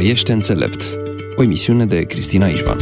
Trăiește înțelept, o emisiune de Cristina Ișvan.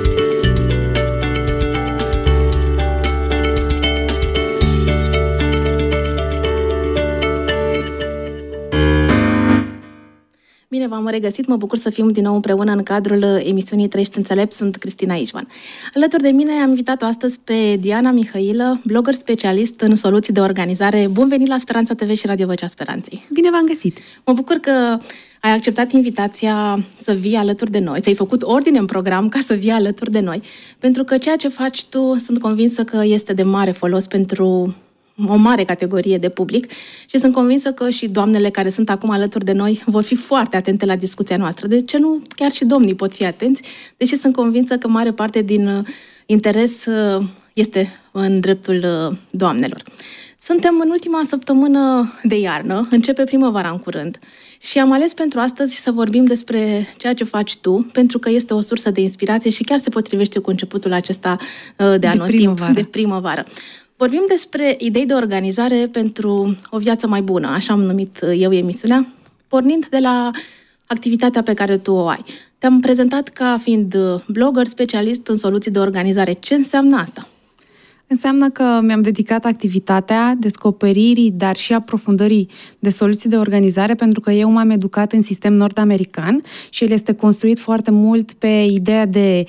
Bine, v-am regăsit, mă bucur să fim din nou împreună în cadrul emisiunii Trăiește înțelept, sunt Cristina Ișvan. Alături de mine am invitat-o astăzi pe Diana Mihailă, blogger specialist în soluții de organizare. Bun venit la Speranța TV și Radio Vocea Speranței! Bine v-am găsit! Mă bucur că ai acceptat invitația să vii alături de noi, ți-ai făcut ordine în program ca să vii alături de noi, pentru că ceea ce faci tu sunt convinsă că este de mare folos pentru o mare categorie de public și sunt convinsă că și doamnele care sunt acum alături de noi vor fi foarte atente la discuția noastră. De ce nu? Chiar și domnii pot fi atenți, deși sunt convinsă că mare parte din interes este în dreptul doamnelor. Suntem în ultima săptămână de iarnă, începe primăvara în curând și am ales pentru astăzi să vorbim despre ceea ce faci tu, pentru că este o sursă de inspirație și chiar se potrivește cu începutul acesta de anotimp, de primăvară. Vorbim despre idei de organizare pentru o viață mai bună, așa am numit eu emisiunea, pornind de la activitatea pe care tu o ai. Te-am prezentat ca fiind blogger specialist în soluții de organizare. Ce înseamnă asta? Înseamnă că mi-am dedicat activitatea descoperirii, dar și aprofundării de soluții de organizare, pentru că eu m-am educat în sistem nord-american și el este construit foarte mult pe ideea de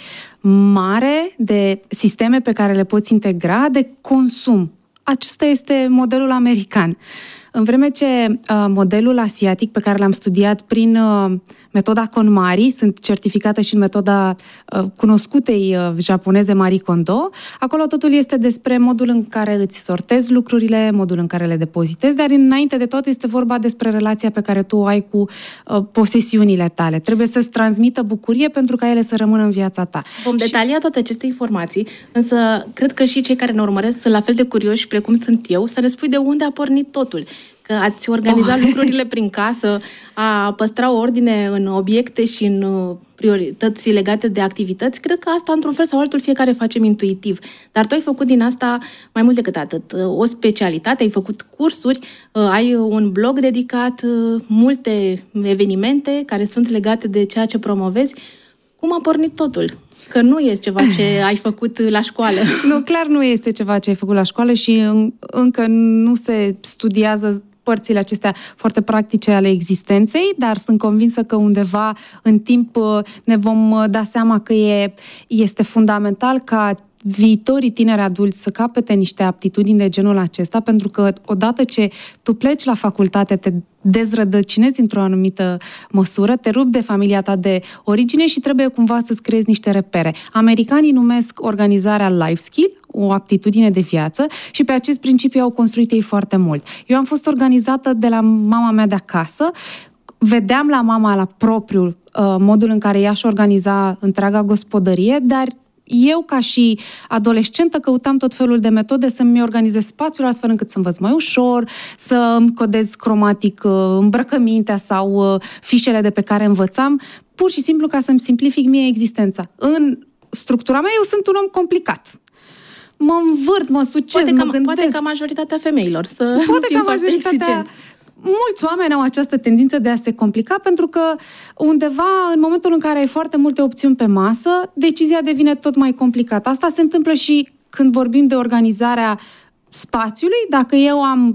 mare, de sisteme pe care le poți integra, de consum. Acesta este modelul american. În vreme ce modelul asiatic pe care l-am studiat prin metoda KonMari, sunt certificată și în metoda cunoscutei japoneze Marie Kondo, acolo totul este despre modul în care îți sortezi lucrurile, modul în care le depozitezi, dar înainte de toate este vorba despre relația pe care tu o ai cu posesiunile tale. Trebuie să-ți transmită bucurie pentru ca ele să rămână în viața ta. Vom detalia toate aceste informații, însă cred că și cei care ne urmăresc sunt la fel de curioși precum sunt eu, să ne spui de unde a pornit totul. Că ați organizat lucrurile prin casă, a păstra o ordine în obiecte și în priorități legate de activități, cred că asta, într-un fel sau altul, fiecare facem intuitiv. Dar tu ai făcut din asta mai mult decât atât. O specialitate, ai făcut cursuri, ai un blog dedicat, multe evenimente care sunt legate de ceea ce promovezi. Cum a pornit totul? Că nu este ceva ce ai făcut la școală. Nu, clar nu este ceva ce ai făcut la școală și încă nu se studiază părțile acestea foarte practice ale existenței, dar sunt convinsă că undeva în timp ne vom da seama că este fundamental ca viitorii tineri adulți să capete niște aptitudini de genul acesta, pentru că odată ce tu pleci la facultate, te dezrădăcinezi într-o anumită măsură, te rupi de familia ta de origine și trebuie cumva să-ți creezi niște repere. Americanii numesc organizarea life skill, o aptitudine de viață, și pe acest principiu au construit ei foarte mult. Eu am fost organizată de la mama mea de acasă, vedeam la mama la propriul modul în care ea și organiza întreaga gospodărie, dar eu, ca și adolescentă, căutam tot felul de metode să-mi organizez spațiul astfel încât să învăț mai ușor, să îmi codez cromatic îmbrăcămintea sau fișele de pe care învățam, pur și simplu ca să-mi simplific mie existența. În structura mea, eu sunt un om complicat. Mă învârt, mă succes, mă gândesc. Poate ca majoritatea femeilor să fim foarte exigenți. Mulți oameni au această tendință de a se complica pentru că undeva, în momentul în care ai foarte multe opțiuni pe masă, decizia devine tot mai complicată. Asta se întâmplă și când vorbim de organizarea spațiului. Dacă eu am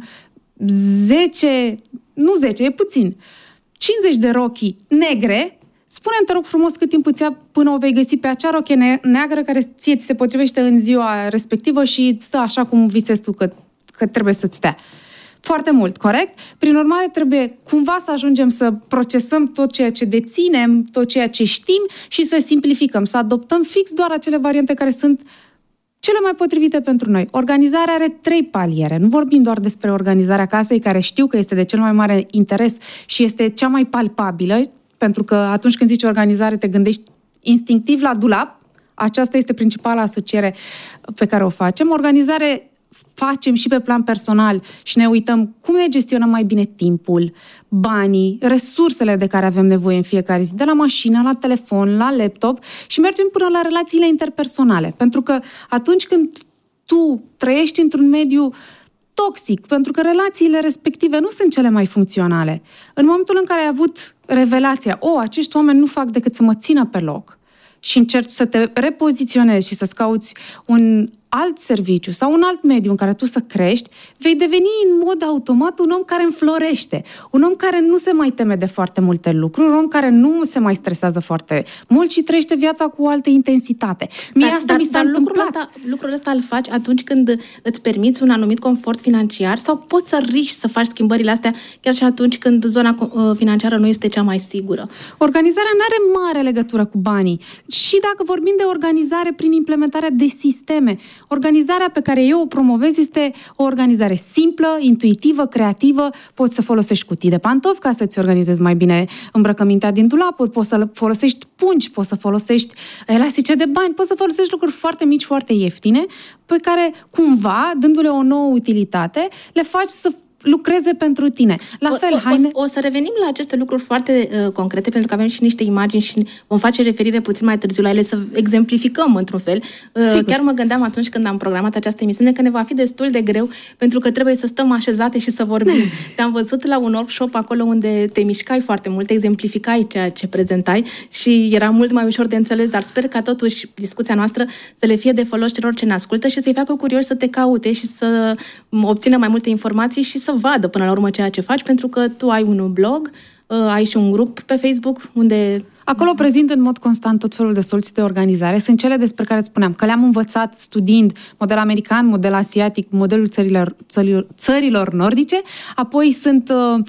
10, e puțin, 50 de rochii negre, spune-mi, te rog frumos, cât timp îți ia până o vei găsi pe acea rochie neagră care ție ți se potrivește în ziua respectivă și stă așa cum visezi tu că trebuie să-ți stea. Foarte mult, corect? Prin urmare, trebuie cumva să ajungem să procesăm tot ceea ce deținem, tot ceea ce știm și să simplificăm, să adoptăm fix doar acele variante care sunt cele mai potrivite pentru noi. Organizarea are 3 paliere. Nu vorbim doar despre organizarea casei, care știu că este de cel mai mare interes și este cea mai palpabilă, pentru că atunci când zici organizare te gândești instinctiv la dulap. Aceasta este principala asociere pe care o facem. Organizare facem și pe plan personal și ne uităm cum ne gestionăm mai bine timpul, banii, resursele de care avem nevoie în fiecare zi, de la mașină, la telefon, la laptop și mergem până la relațiile interpersonale. Pentru că atunci când tu trăiești într-un mediu toxic, pentru că relațiile respective nu sunt cele mai funcționale. În momentul în care ai avut revelația, acești oameni nu fac decât să mă țină pe loc și încerci să te repoziționezi și să-ți cauți un alt serviciu sau un alt mediu în care tu să crești, vei deveni în mod automat un om care înflorește, un om care nu se mai teme de foarte multe lucruri, un om care nu se mai stresează foarte mult și trăiește viața cu o altă intensitate. Dar lucrul ăsta îl faci atunci când îți permiți un anumit confort financiar sau poți să riști să faci schimbările astea chiar și atunci când zona financiară nu este cea mai sigură? Organizarea nu are mare legătură cu banii. Și dacă vorbim de organizare prin implementarea de sisteme, organizarea pe care eu o promovez este o organizare simplă, intuitivă, creativă. Poți să folosești cutii de pantofi ca să-ți organizezi mai bine îmbrăcămintea din dulapuri, poți să folosești pungi, poți să folosești elastice de bani, poți să folosești lucruri foarte mici, foarte ieftine, pe care cumva, dându-le o nouă utilitate, le faci să lucreze pentru tine. O să revenim la aceste lucruri foarte concrete, pentru că avem și niște imagini și vom face referire puțin mai târziu la ele, să exemplificăm într-un fel. Chiar mă gândeam atunci când am programat această emisiune că ne va fi destul de greu, pentru că trebuie să stăm așezate și să vorbim. Te-am văzut la un workshop acolo unde te mișcai foarte mult, exemplificai ceea ce prezentai și era mult mai ușor de înțeles, dar sper ca totuși discuția noastră să le fie de folos celor ce ne ascultă și să-i facă curioși să te caute și să obțină mai multe informații și să vadă până la urmă ceea ce faci, pentru că tu ai un blog, ai și un grup pe Facebook unde... Acolo prezint în mod constant tot felul de soluții de organizare. Sunt cele despre care îți spuneam, că le-am învățat studiind model american, model asiatic, modelul țărilor nordice. Apoi sunt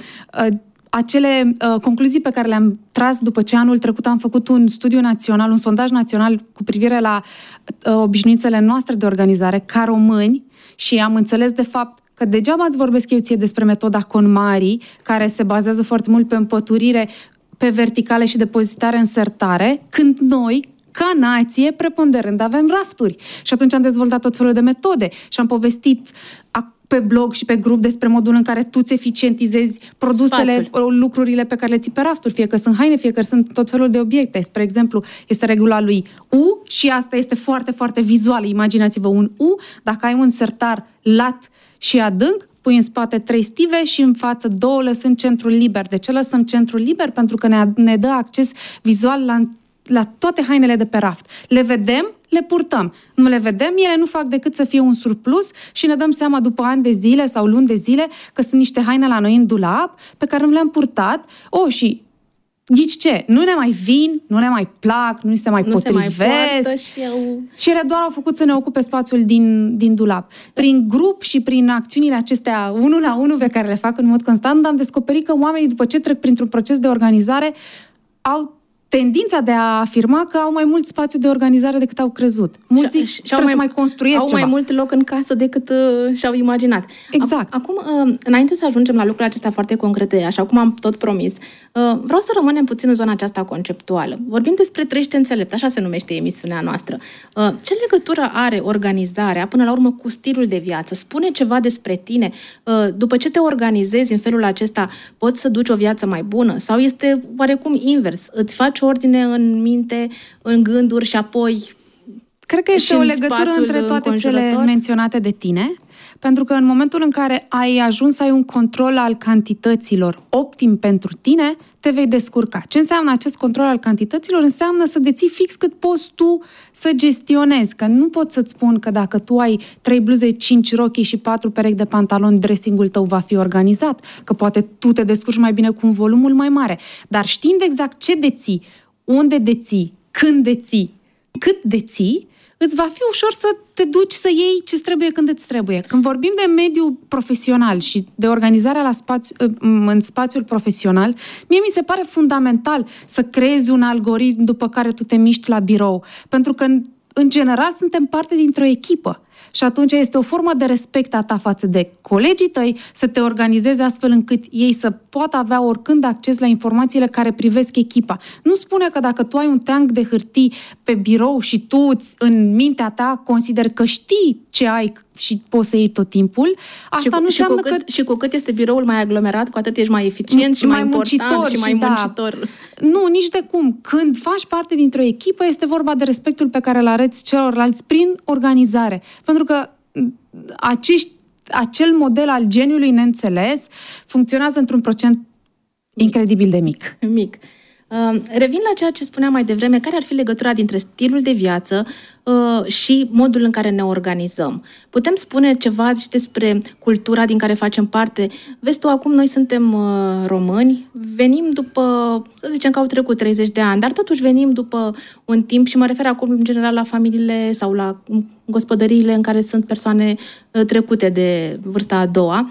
acele concluzii pe care le-am tras după ce anul trecut am făcut un studiu național, un sondaj național cu privire la obișnuințele noastre de organizare ca români și am înțeles de fapt că degeaba îți vorbesc eu ție despre metoda KonMari, care se bazează foarte mult pe împăturire, pe verticale și depozitare în sertare, când noi, ca nație, preponderând, avem rafturi. Și atunci am dezvoltat tot felul de metode și am povestit pe blog și pe grup despre modul în care tu îți eficientizezi produsele, lucrurile pe care le ții pe rafturi, fie că sunt haine, fie că sunt tot felul de obiecte. Spre exemplu, este regula lui U și asta este foarte, foarte vizuală. Imaginați-vă un U, dacă ai un sertar lat și adânc, pui în spate 3 stive și în față 2 lăsând centrul liber. De ce lăsăm centrul liber? Pentru că ne dă acces vizual la toate hainele de pe raft. Le vedem, le purtăm. Nu le vedem, ele nu fac decât să fie un surplus și ne dăm seama după ani de zile sau luni de zile că sunt niște haine la noi în dulap pe care nu le-am purtat. Și ghici ce? Nu ne mai vin, nu ne mai plac, nu se mai potrivesc. Și ele doar au făcut să ne ocupe spațiul din dulap. Prin grup și prin acțiunile acestea 1 la 1 pe care le fac în mod constant, am descoperit că oamenii, după ce trec printr-un proces de organizare, au tendința de a afirma că au mai mult spațiu de organizare decât au crezut. Mulți zic, trebuie să mai construiesc ceva. Au mai mult loc în casă decât și-au imaginat. Exact. Acum, înainte să ajungem la lucrurile acestea foarte concrete, așa cum am tot promis, vreau să rămânem puțin în zona aceasta conceptuală. Vorbim despre trăiește înțelept, așa se numește emisiunea noastră. Ce legătură are organizarea, până la urmă, cu stilul de viață? Spune ceva despre tine. După ce te organizezi în felul acesta, poți să duci o viață mai bună? Sau este oarecum invers? Îți faci ordine în minte, în gânduri și apoi... Cred că este o legătură între toate cele menționate de tine, pentru că în momentul în care ai ajuns să ai un control al cantităților optim pentru tine, te vei descurca. Ce înseamnă acest control al cantităților? Înseamnă să deții fix cât poți tu să gestionezi, că nu pot să-ți spun că dacă tu ai 3 bluze, 5 rochii și 4 perechi de pantaloni, dressing-ul tău va fi organizat, că poate tu te descurci mai bine cu un volumul mai mare. Dar știind exact ce deții, unde deții, când deții, cât deții, îți va fi ușor să te duci să iei ce trebuie când îți trebuie. Când vorbim de mediul profesional și de organizarea în spațiul profesional, mie mi se pare fundamental să creezi un algoritm după care tu te miști la birou. Pentru că, în general, suntem parte dintr-o echipă. Și atunci este o formă de respect a ta față de colegii tăi să te organizezi astfel încât ei să poată avea oricând acces la informațiile care privesc echipa. Nu spune că dacă tu ai un teanc de hârtii pe birou și tu în mintea ta consideri că știi ce ai și poți să iei tot timpul, asta nu înseamnă că... Și cu cât este biroul mai aglomerat, cu atât ești mai eficient și mai important și mai muncitor. Nu, nici de cum. Când faci parte dintr-o echipă, este vorba de respectul pe care îl arăți celorlalți prin organizare. Pentru că acești acel model al geniului neînțeles funcționează într-un procent incredibil de mic. Mic. Revin la ceea ce spuneam mai devreme, care ar fi legătura dintre stilul de viață și modul în care ne organizăm. Putem spune ceva și despre cultura din care facem parte? Vezi tu, acum noi suntem români, venim după, să zicem că au trecut 30 de ani, dar totuși venim după un timp și mă refer acum în general la familiile sau la gospodăriile în care sunt persoane trecute de vârsta a doua,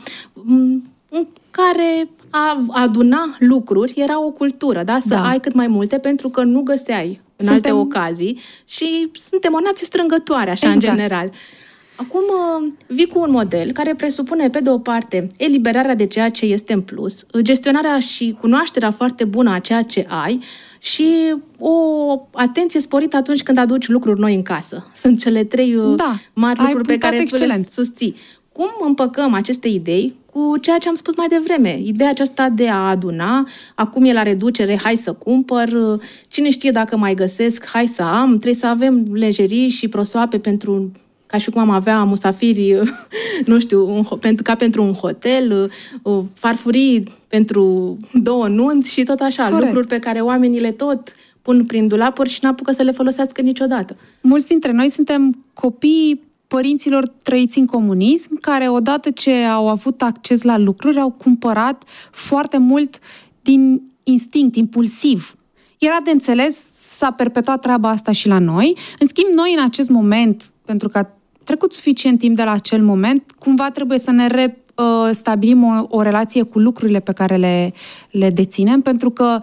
în care a aduna lucruri era o cultură, da? Să ai cât mai multe, pentru că nu găseai în alte ocazii și suntem o nație strângătoare, așa, în general. Acum vii cu un model care presupune, pe de o parte, eliberarea de ceea ce este în plus, gestionarea și cunoașterea foarte bună a ceea ce ai și o atenție sporită atunci când aduci lucruri noi în casă. Sunt cele trei mari lucruri pe care tu le susții. Cum împăcăm aceste idei cu ceea ce am spus mai devreme? Ideea aceasta de a aduna, acum e la reducere, hai să cumpăr, cine știe dacă mai găsesc, hai să am, trebuie să avem lejerii și prosoape pentru, ca și cum am avea musafiri, nu știu, ca pentru un hotel, farfurii pentru 2 nunți și tot așa, lucruri pe care oamenii le tot pun prin dulapuri și n-apucă să le folosească niciodată. Mulți dintre noi suntem copii părinților trăiți în comunism, care odată ce au avut acces la lucruri, au cumpărat foarte mult din instinct, impulsiv. Era de înțeles, s-a perpetuat treaba asta și la noi. În schimb, noi în acest moment, pentru că a trecut suficient timp de la acel moment, cumva trebuie să ne stabilim o relație cu lucrurile pe care le deținem, pentru că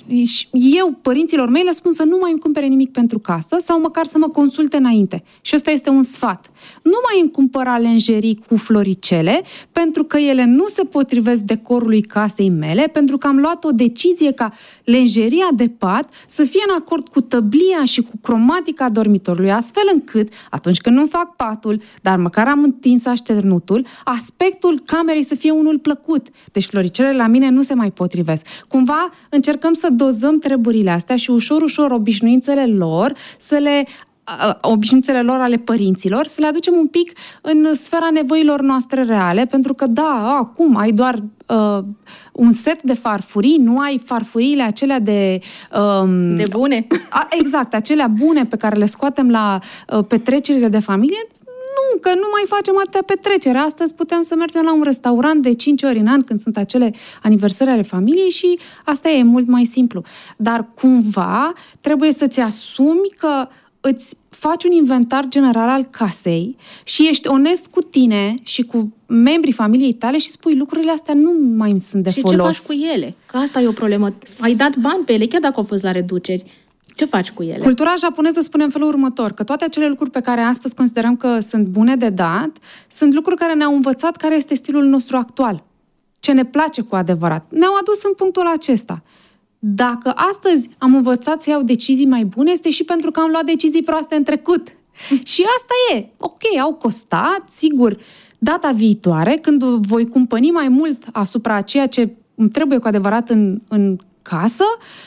eu, părinților mei, le spun să nu mai îmi cumpere nimic pentru casă sau măcar să mă consulte înainte. Și ăsta este un sfat. Nu mai îmi cumpăra lenjerii cu floricele, pentru că ele nu se potrivesc decorului casei mele, pentru că am luat o decizie ca lenjeria de pat să fie în acord cu tăblia și cu cromatica dormitorului, astfel încât, atunci când nu fac patul, dar măcar am întins așternutul, aspectul camerei să fie unul plăcut. Deci floricelele la mine nu se mai potrivesc. Cumva încercăm să dozăm treburile astea și ușor obișnuințele lor ale părinților, să le aducem un pic în sfera nevoilor noastre reale, pentru că acum ai doar un set de farfurii, nu ai farfuriile acelea de bune. Exact, acelea bune pe care le scoatem la petrecerile de familie. Nu, că nu mai facem atâtea petreceri. Astăzi putem să mergem la un restaurant de 5 ori în an când sunt acele aniversări ale familiei și asta e mult mai simplu. Dar cumva trebuie să-ți asumi că îți faci un inventar general al casei și ești onest cu tine și cu membrii familiei tale și spui lucrurile astea nu mai sunt de folos. Și ce faci cu ele? Că asta e o problemă. Ai dat bani pe ele, chiar dacă au fost la reduceri. Ce faci cu ele? Cultura japoneză spune în felul următor, că toate acele lucruri pe care astăzi considerăm că sunt bune de dat, sunt lucruri care ne-au învățat care este stilul nostru actual. Ce ne place cu adevărat. Ne-au adus în punctul acesta. Dacă astăzi am învățat să iau decizii mai bune, este și pentru că am luat decizii proaste în trecut. Și asta e. Ok, au costat, sigur, data viitoare, când voi cumpăni mai mult asupra ceea ce îmi trebuie cu adevărat în casă,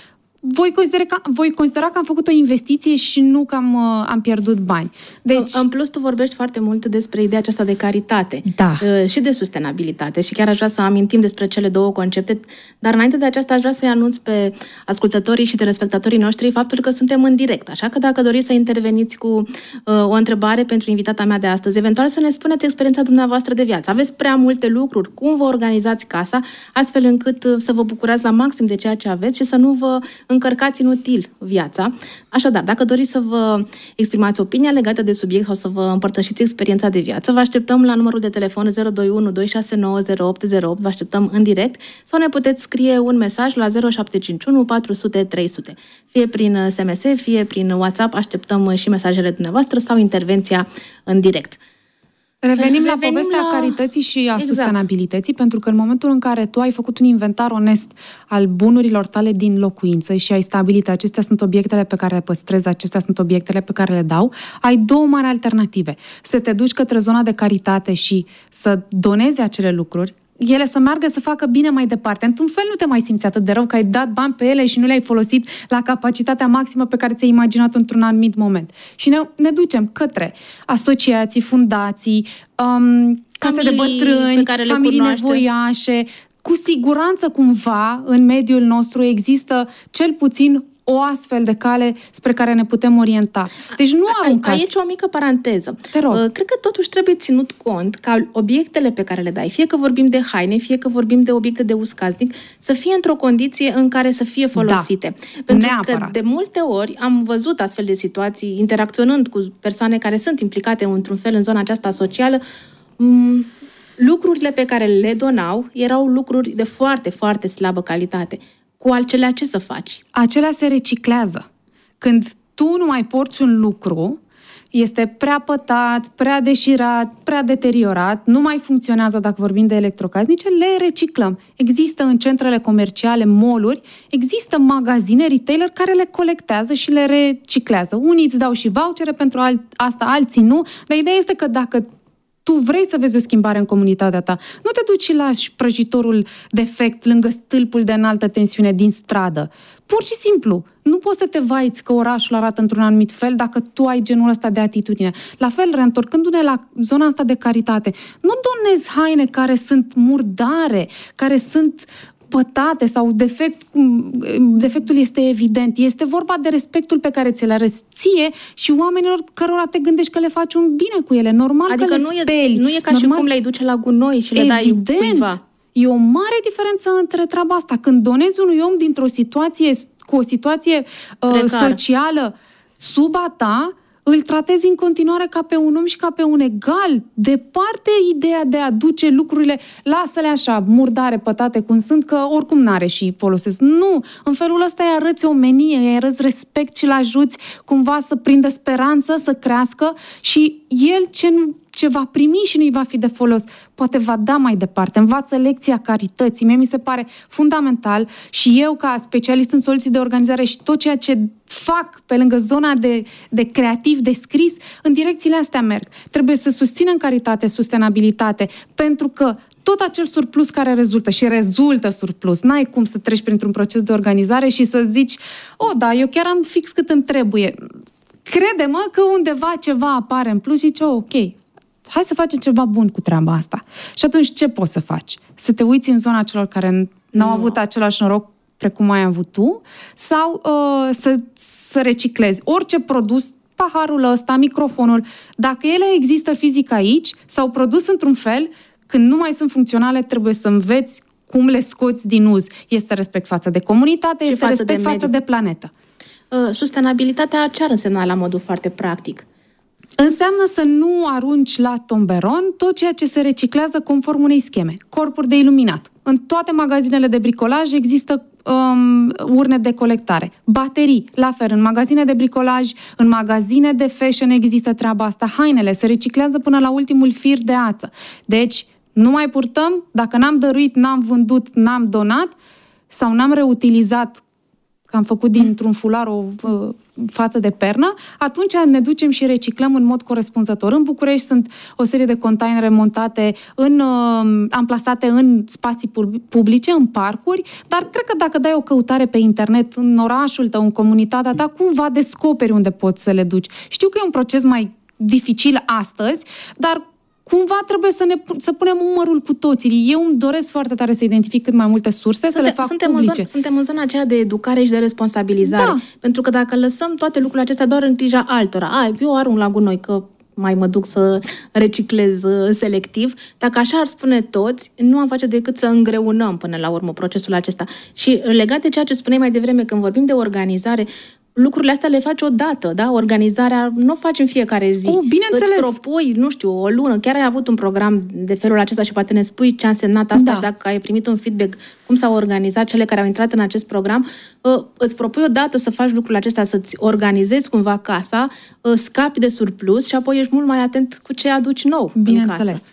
voi considera că am făcut o investiție și nu că am pierdut bani. Deci, în plus, tu vorbești foarte mult despre ideea aceasta de caritate și de sustenabilitate și chiar aș vrea să amintim despre cele două concepte, dar înainte de aceasta aș vrea să-i anunț pe ascultătorii și telespectatorii noștri faptul că suntem în direct, așa că dacă doriți să interveniți cu o întrebare pentru invitata mea de astăzi, eventual să ne spuneți experiența dumneavoastră de viață. Aveți prea multe lucruri, cum vă organizați casa, astfel încât să vă bucurați la maxim de ceea ce aveți și să nu vă încărcați inutil viața. Așadar, dacă doriți să vă exprimați opinia legată de subiect sau să vă împărtășiți experiența de viață, vă așteptăm la numărul de telefon 021 269 0808, vă așteptăm în direct, sau ne puteți scrie un mesaj la 0751 400 300. Fie prin SMS, fie prin WhatsApp, așteptăm și mesajele dumneavoastră sau intervenția în direct. Revenim la povestea carității și a sustenabilității, pentru că în momentul în care tu ai făcut un inventar onest al bunurilor tale din locuință și ai stabilit acestea sunt obiectele pe care le păstrezi, acestea sunt obiectele pe care le dau, ai două mari alternative. Să te duci către zona de caritate și să donezi acele lucruri, ele să meargă să facă bine mai departe. Într-un fel nu te mai simți atât de rău că ai dat bani pe ele și nu le-ai folosit la capacitatea maximă pe care ți-ai imaginat într-un anumit moment. Și ne ducem către asociații, fundații, case de bătrâni, familii nevoiașe. Cu siguranță cumva în mediul nostru există cel puțin o astfel de cale spre care ne putem orienta. Deci nu aruncați. Aici o mică paranteză. Te rog. Cred că totuși trebuie ținut cont ca obiectele pe care le dai, fie că vorbim de haine, fie că vorbim de obiecte de uz casnic, să fie într-o condiție în care să fie folosite. Pentru că de multe ori am văzut astfel de situații interacționând cu persoane care sunt implicate într-un fel în zona aceasta socială. Lucrurile pe care le donau erau lucruri de foarte, foarte slabă calitate. Cu acelea ce să faci? Acelea se reciclează. Când tu nu mai porți un lucru, este prea pătat, prea deșirat, prea deteriorat, nu mai funcționează dacă vorbim de electrocasnice, le reciclăm. Există în centrele comerciale, mall-uri, există magazine, retailer care le colectează și le reciclează. Unii îți dau și vouchere pentru asta, alții nu, dar ideea este că dacă tu vrei să vezi o schimbare în comunitatea ta, nu te duci și lași prăjitorul defect lângă stâlpul de înaltă tensiune din stradă. Pur și simplu, nu poți să te vaiți că orașul arată într-un anumit fel dacă tu ai genul ăsta de atitudine. La fel, reîntorcându-ne la zona asta de caritate, nu donezi haine care sunt murdare, care sunt pătate sau defectul este evident. Este vorba de respectul pe care ți-l arăți ție și oamenilor cărora te gândești că le faci un bine cu ele. Normal adică că le speli. Nu e ca și cum le-ai duce la gunoi și le dai cuiva. E o mare diferență între treaba asta. Când donezi unui om dintr-o situație, cu o situație socială sub a ta, îl tratezi în continuare ca pe un om și ca pe un egal. Departe ideea de a duce lucrurile, lasă-le așa, murdare, pătate, cum sunt, că oricum n-are și folosesc. Nu! În felul ăsta îi arăți omenie, îi arăți respect și îl ajuți cumva să prindă speranță, să crească și el ce va primi și nu-i va fi de folos, poate va da mai departe. Învață lecția carității. Mie mi se pare fundamental și eu, ca specialist în soluții de organizare și tot ceea ce fac pe lângă zona de creativ, de scris, în direcțiile astea merg. Trebuie să susținem caritate, sustenabilitate, pentru că tot acel surplus care rezultă surplus. N-ai cum să treci printr-un proces de organizare și să zici, da, eu chiar am fix cât îmi trebuie. Crede-mă că undeva ceva apare în plus și zici, ok, hai să facem ceva bun cu treaba asta. Și atunci ce poți să faci? Să te uiți în zona celor care n-au avut același noroc precum ai avut tu sau să reciclezi orice produs, paharul ăsta, microfonul, dacă ele există fizic aici sau produs într-un fel, când nu mai sunt funcționale, trebuie să înveți cum le scoți din uz. Este respect față de comunitate, și este respect față de planetă. Sustenabilitatea ce ar însemna la modul foarte practic? Înseamnă să nu arunci la tomberon tot ceea ce se reciclează conform unei scheme. Corpuri de iluminat. În toate magazinele de bricolaj există urne de colectare. Baterii, la fel, în magazine de bricolaj, în magazine de fashion există treaba asta. Hainele se reciclează până la ultimul fir de ață. Deci, nu mai purtăm, dacă n-am dăruit, n-am vândut, n-am donat sau n-am reutilizat, că am făcut dintr-un fular o față de pernă, atunci ne ducem și reciclăm în mod corespunzător. În București sunt o serie de containere montate, amplasate în spații publice, în parcuri, dar cred că dacă dai o căutare pe internet în orașul tău, în comunitatea ta, cumva descoperi unde poți să le duci. Știu că e un proces mai dificil astăzi, dar cumva trebuie să punem umărul cu toții. Eu îmi doresc foarte tare să identific cât mai multe surse, să le fac publice. Suntem în zona aceea de educare și de responsabilizare. Da. Pentru că dacă lăsăm toate lucrurile acestea doar în grija altora, eu arunc la gunoi că mai mă duc să reciclez selectiv, dacă așa ar spune toți, nu am face decât să îngreunăm până la urmă procesul acesta. Și legat de ceea ce spuneai mai devreme, când vorbim de organizare, lucrurile astea le faci odată, da? Organizarea nu o faci în fiecare zi. Bineînțeles. Îți propui, nu știu, o lună. Chiar ai avut un program de felul acesta și poate ne spui ce a însemnat asta și dacă ai primit un feedback, cum s-au organizat cele care au intrat în acest program. Îți propui odată să faci lucrurile acestea, să-ți organizezi cumva casa, scapi de surplus și apoi ești mult mai atent cu ce aduci nou în casă.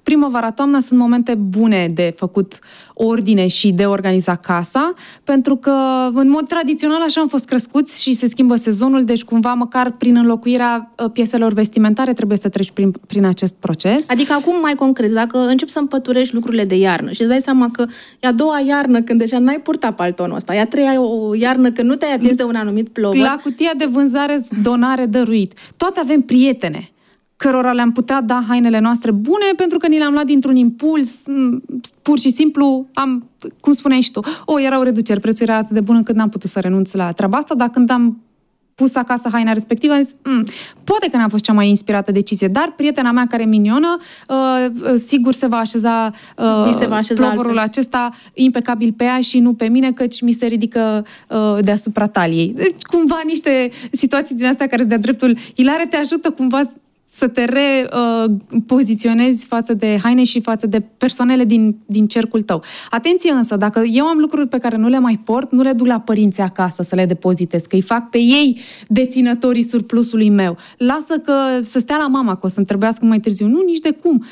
primăvara-toamna sunt momente bune de făcut ordine și de organizat casa, pentru că în mod tradițional așa am fost crescuți și se schimbă sezonul, deci cumva măcar prin înlocuirea pieselor vestimentare trebuie să treci prin acest proces. Adică acum mai concret, dacă începi să împăturești lucrurile de iarnă și îți dai seama că e a doua iarnă când deja n-ai purtat paltonul ăsta, e a treia o iarnă când nu te-ai atins de un anumit plovăr. La cutia de vânzare, donare, dăruit. Toate avem prietene cărora le-am putea da hainele noastre bune pentru că ni le-am luat dintr-un impuls, pur și simplu cum spuneai și tu, erau reduceri, prețul era atât de bun încât n-am putut să renunț la treaba asta, dar când am pus acasă haina respectivă, am zis, poate că n-a fost cea mai inspirată decizie, dar prietena mea care e minionă, sigur se va așeza plovorul acesta impecabil pe ea și nu pe mine, căci mi se ridică deasupra taliei. Deci, cumva, niște situații din astea care sunt de-a dreptul hilare te ajută cumva să te repoziționezi față de haine și față de persoanele din cercul tău. Atenție însă, dacă eu am lucruri pe care nu le mai port, nu le duc la părinții acasă să le depozitez, că îi fac pe ei deținătorii surplusului meu. Lasă să stea la mama, că o să-mi trebuiască mai târziu. Nu, nici de cum.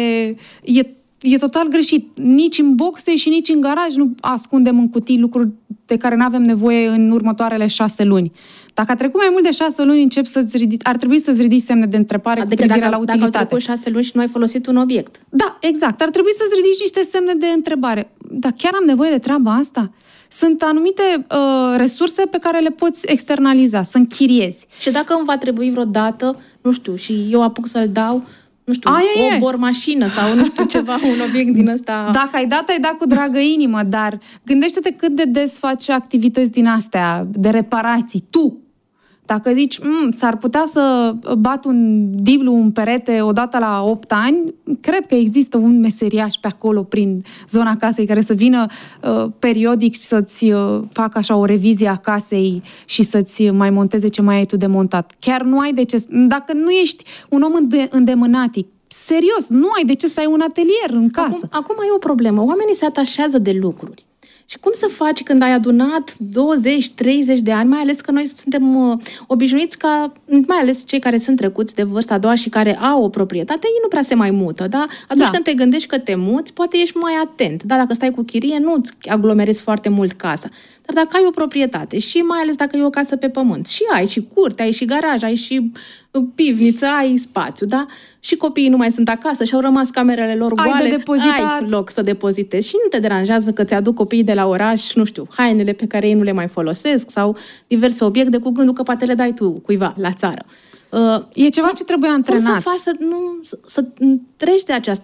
E total greșit. Nici în boxe și nici în garaj nu ascundem în cutii lucruri de care nu avem nevoie în următoarele 6 luni. Dacă a trecut mai mult de 6 luni, ar trebui să-ți ridici semne de întrebare cu privire la utilitate. Dacă au trecut 6 luni și nu ai folosit un obiect. Da, exact. Ar trebui să-ți ridici niște semne de întrebare. Dar chiar am nevoie de treaba asta? Sunt anumite resurse pe care le poți externaliza, să închiriezi. Și dacă îmi va trebui vreodată, nu știu, și eu apuc să-l dau, nu știu, o bormașină sau nu știu ceva, un obiect din ăsta. Dacă ai dat cu dragă inimă, dar gândește-te cât de des faci activități din astea, de reparații, tu. Dacă zici, s-ar putea să bat un diblu, un perete odată la 8 ani, cred că există un meseriaș pe acolo prin zona casei care să vină periodic să-ți facă așa o revizie a casei și să-ți mai monteze ce mai ai tu de montat. Chiar nu ai de ce... Dacă nu ești un om îndemânatic, serios, nu ai de ce să ai un atelier în casă. Acum ai o problemă. Oamenii se atașează de lucruri. Și cum să faci când ai adunat 20-30 de ani, mai ales că noi suntem obișnuiți ca, mai ales cei care sunt trecuți de vârsta a doua și care au o proprietate, ei nu prea se mai mută, da? Atunci când te gândești că te muți, poate ești mai atent. Da? Dacă stai cu chirie, nu-ți aglomerezi foarte mult casa. Dar dacă ai o proprietate și mai ales dacă e o casă pe pământ și ai și curte, ai și garaj, ai și pivniță, ai spațiu, da? Și copiii nu mai sunt acasă și au rămas camerele lor goale, ai loc să depozitezi și nu te deranjează că ți-aduc copiii de la oraș, nu știu, hainele pe care ei nu le mai folosesc sau diverse obiecte cu gândul că poate le dai tu cuiva la țară. E ceva ce trebuie antrenat. Cum să faci să treci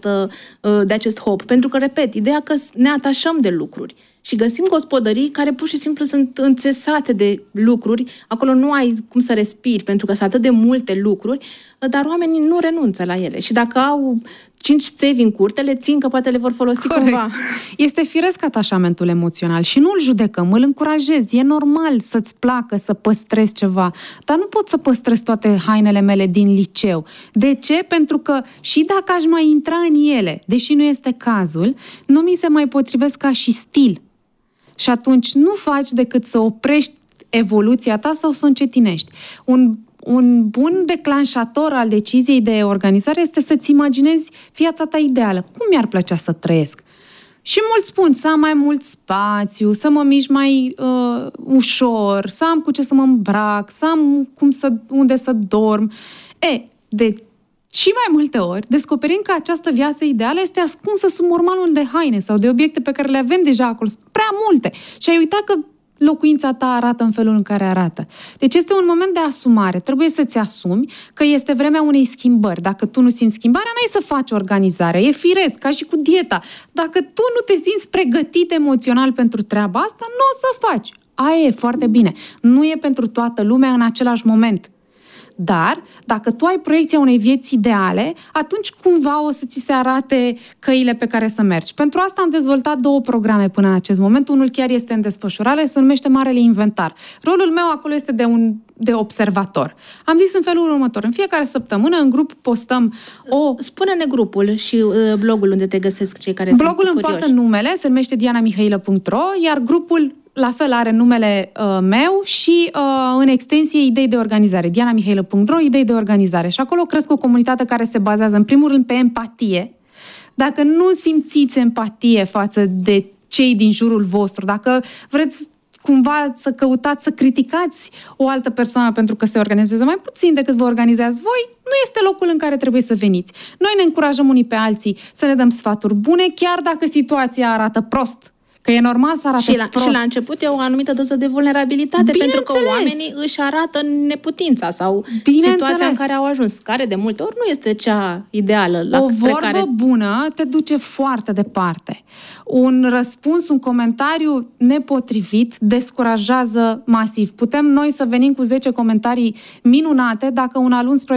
de acest hop? Pentru că, repet, ideea că ne atașăm de lucruri și găsim gospodării care pur și simplu sunt înțesate de lucruri, acolo nu ai cum să respiri, pentru că sunt atât de multe lucruri, dar oamenii nu renunță la ele. Și dacă au 5 țevi în curte, le țin că poate le vor folosi cumva. Este firesc atașamentul emoțional și nu îl judecăm, îl încurajezi. E normal să-ți placă să păstrezi ceva, dar nu pot să păstrez toate hainele mele din liceu. De ce? Pentru că și dacă aș mai intra în ele, deși nu este cazul, nu mi se mai potrivesc ca și stil. Și atunci nu faci decât să oprești evoluția ta sau să o încetinești. Un bun declanșator al deciziei de organizare este să-ți imaginezi viața ta ideală. Cum mi-ar plăcea să trăiesc? Și mulți spun să am mai mult spațiu, să mă mișc mai ușor, să am cu ce să mă îmbrac, să am unde să dorm. Și mai multe ori descoperim că această viață ideală este ascunsă sub mormanul de haine sau de obiecte pe care le avem deja acolo. Prea multe. Și ai uitat că locuința ta arată în felul în care arată. Deci este un moment de asumare. Trebuie să-ți asumi că este vremea unei schimbări. Dacă tu nu simți schimbarea, n-ai să faci organizare. E firesc, ca și cu dieta. Dacă tu nu te simți pregătit emoțional pentru treaba asta, nu o să faci. Aia e foarte bine. Nu e pentru toată lumea în același moment. Dar, dacă tu ai proiecția unei vieți ideale, atunci cumva o să ți se arate căile pe care să mergi. Pentru asta am dezvoltat 2 programe până în acest moment. Unul chiar este în desfășurare, se numește Marele Inventar. Rolul meu acolo este de observator. Am zis în felul următor. În fiecare săptămână, în grup, postăm Spune-ne grupul și blogul unde te găsesc cei care sunt curioși. Blogul îmi poartă numele, se numește dianamihailă.ro, iar grupul la fel are numele meu și în extensie idei de organizare. dianamihailă.ro, idei de organizare. Și acolo cresc o comunitate care se bazează în primul rând pe empatie. dacă nu simțiți empatie față de cei din jurul vostru, dacă vreți cumva să căutați, să criticați o altă persoană pentru că se organizează mai puțin decât vă organizați voi, nu este locul în care trebuie să veniți. Noi ne încurajăm unii pe alții să ne dăm sfaturi bune, chiar dacă situația arată prost. Că e normal să arate prost. Și la început e o anumită doză de vulnerabilitate, pentru că oamenii își arată neputința sau situația în care au ajuns, care de multe ori nu este cea ideală. O vorbă bună te duce foarte departe. Un răspuns, un comentariu nepotrivit descurajează masiv. Putem noi să venim cu 10 comentarii minunate dacă un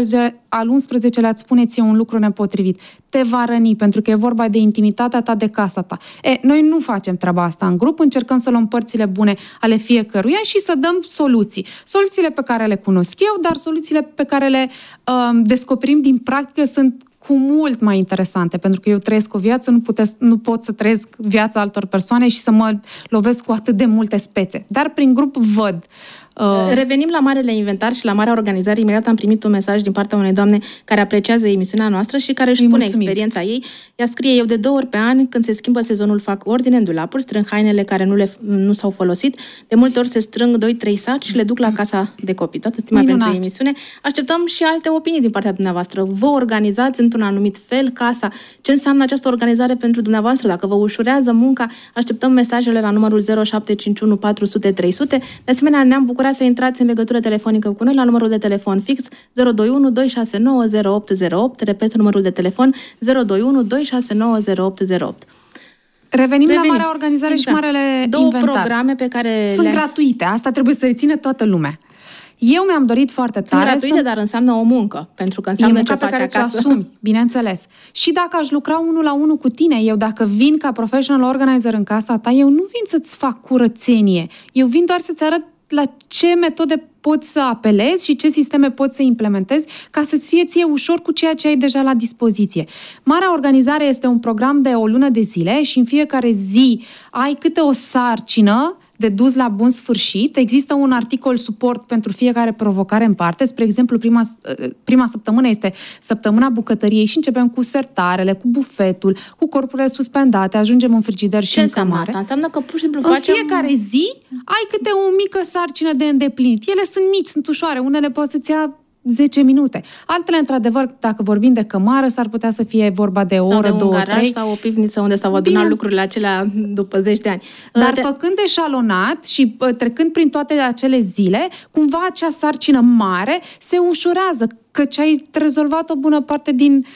al 11-lea îți spune ție un lucru nepotrivit. Te va răni, pentru că e vorba de intimitatea ta, de casa ta. Noi nu facem treaba asta în grup, încercăm să luăm părțile bune ale fiecăruia și să dăm soluții. Soluțiile pe care le cunosc eu, dar soluțiile pe care le descoperim din practică sunt cu mult mai interesante, pentru că eu trăiesc o viață, nu pot să trăiesc viața altor persoane și să mă lovesc cu atât de multe spețe. Dar prin grup văd. Revenim la Marele Inventar și la Marea Organizare. Imediat am primit un mesaj din partea unei doamne care apreciază emisiunea noastră și care își spune experiența ei. Ea scrie: eu de 2 ori pe an, când se schimbă sezonul, fac ordine în dulapuri, strâng hainele care nu s-au folosit. De multe ori se strâng 2-3 saci și le duc la casa de copii. Toată stima pentru emisiune. Așteptăm și alte opinii din partea dumneavoastră. Vă organizați într-un anumit fel casa? Ce înseamnă această organizare pentru dumneavoastră? Dacă vă ușurează munca, așteptăm mesajele la numărul 0751 400 300. De asemenea, ne-am bucurat să intrați în legătură telefonică cu noi la numărul de telefon fix 021 269 0808. Repet, numărul de telefon 021 269 0808. Revenim la Marea Organizare și Marele Inventar. 2 programe pe care sunt gratuite. Asta trebuie să reține toată lumea. Eu mi-am dorit foarte tare. Sunt gratuite, dar înseamnă o muncă, pentru că înseamnă ce faci acasă. Asumi, bineînțeles. Și dacă aș lucra 1-la-1 cu tine, eu dacă vin ca professional organizer în casa ta, eu nu vin să-ți fac curățenie. Eu vin doar să-ți arăt la ce metode poți să apelezi și ce sisteme poți să implementezi ca să-ți fie ție ușor cu ceea ce ai deja la dispoziție. Marea Organizare este un program de o lună de zile și în fiecare zi ai câte o sarcină de dus la bun sfârșit. Există un articol suport pentru fiecare provocare în parte. Spre exemplu, prima săptămână este săptămâna bucătăriei și începem cu sertarele, cu bufetul, cu corpurile suspendate, ajungem în frigider și în cămare. Asta înseamnă că pur și simplu în fiecare zi ai câte o mică sarcină de îndeplinit. Ele sunt mici, sunt ușoare, unele poate să-ți ia 10 minute. Altele, într-adevăr, dacă vorbim de cămară, s-ar putea să fie vorba de o oră, 2, 3. Sau o pivniță unde s-au adunat lucrurile acelea după 10 de ani. Dar făcând eșalonat și trecând prin toate acele zile, cumva acea sarcină mare se ușurează, căci ai rezolvat o bună parte din